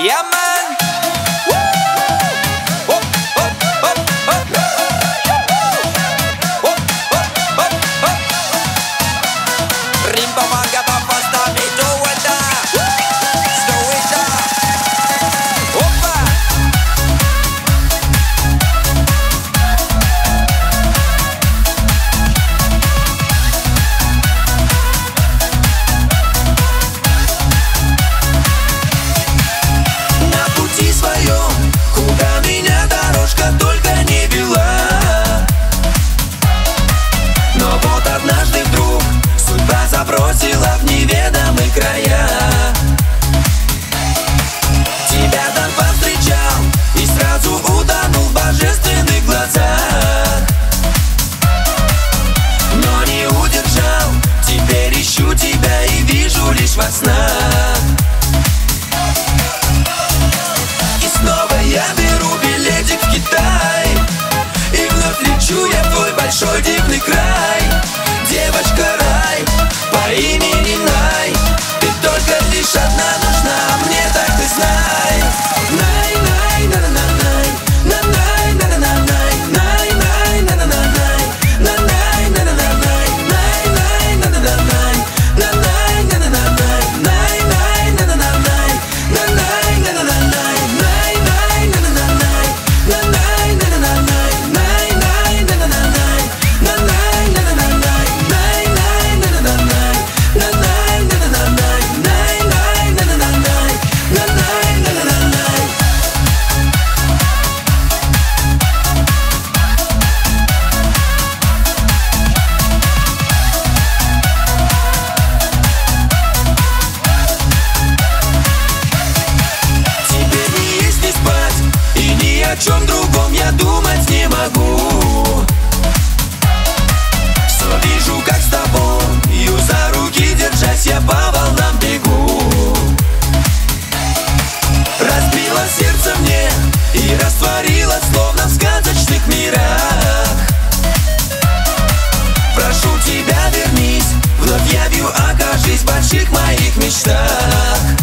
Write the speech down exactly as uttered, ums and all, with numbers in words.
Yeah, man. Up, up, up, up. Up, up, up, up. Rimba manga pa pasta mi dueta. Stoita. Опа. На пути своем, куда меня дорожка только не вела. Но вот однажды вдруг судьба забросила в неведомые края. Тебя там повстречал и сразу утонул в божественных глазах. Но не удержал, теперь ищу тебя и вижу лишь во снах. И снова я беру билетик в Китай, и вновь лечу я в твой большой дивный край. Девочка рай по имени Най, ты только лишь одна нужна мне, так ты знай. Най, най, на на на най, на най, на на на най, най, най, на на на най, на най, на на на най, най, най, на на на най, на най, на на на най, най, най, на на на най, на най, на на на най, най, най, на на на най, на най, на на на най, най, най, на на на най, на най, на на на най, най, най, на на на най, на най, на на на най, най, най, на на на най, на най, на на на най. Теперь не есть, не спать, и ни о чем другом я думать не могу. Все вижу, как с тобою за руки держась я по волнам бегу. Разбила сердце мне и растворила, словно в сказочных мирах. Прошу тебя, вернись, вновь явью окажись в больших моих мечтах.